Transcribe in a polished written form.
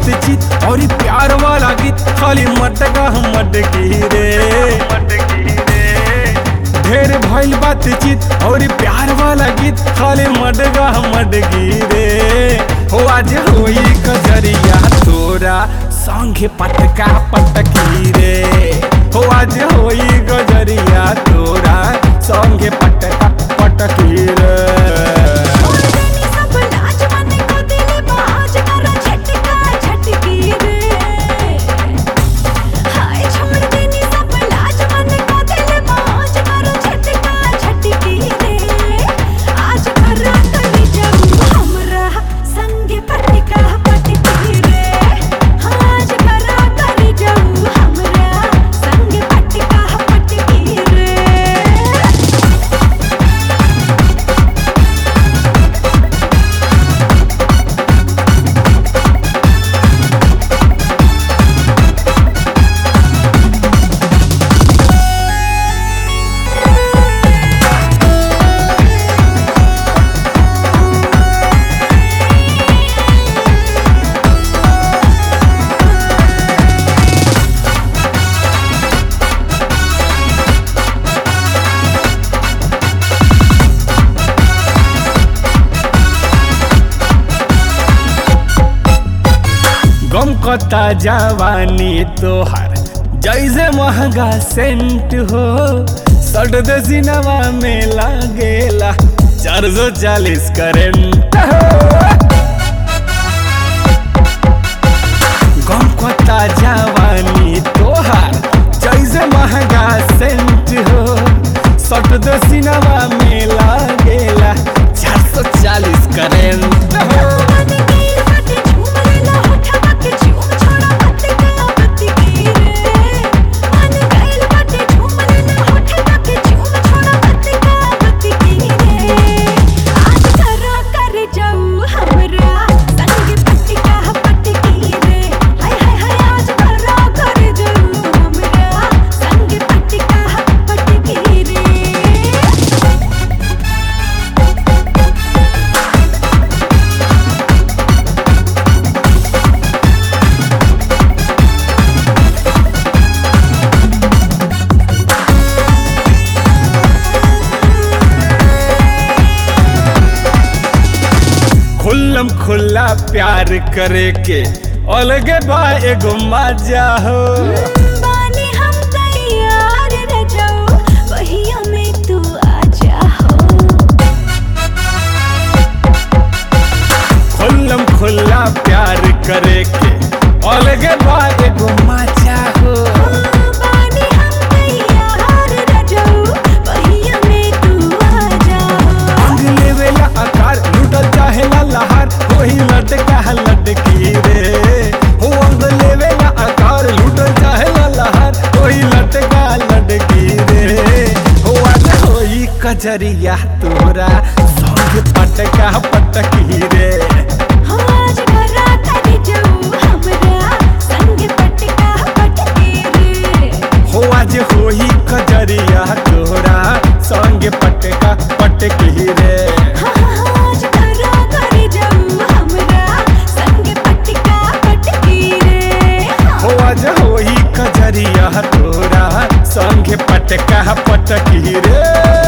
बातचीत और प्यार वाला गीत खाली मटका मटकी रे। ढेर भइल बातचीत और प्यार वाला गीत खाली मटका मटकी रे। हो आज होई कजरिया तोरा संगे पटका पटकी रे। हो आज होई गजरिया तोरा संगे पटका पटकी रे। गमकता जवानी तोहर जैसे महंगा सेंट हो। सट दे सिनेमा में लागेला 440 करेंट हो। गमकता जवानी तोहर जैसे महंगा सेंट हो। सट दे सिनेमा में लागेला 440 करेंट हो। खुल्लम खुल्ला प्यार करे के अलगे बा एगो मजा हो। बानी हम तैयार रह जाओ वहिया में तू आजा हो। खुल्लम खुल्ला प्यार करे के अलगे बा एगो मजा हो। बानी हम तैयार रह जाओ वहिया में तू आजा हो। अंग लेवेला आकार लुटल चाहेला लहार वही लटका लटकी रे। हो अंग लेवेला आकार लुटल चाहेला लहार वही लटका लटकी रे। हो आज होई कजरिया तोरा संग पटका पटकी रे। हो आज घरा कर जाऊ हमरा संग पटका पटकी रे। हो आज होई कजरिया तोरा संग पटका पटकी रे। आज घरा कर जाऊ हमरा संग पटका पटकी रे। हो आज होई कजरिया तोरा संग पटका पटकी रे।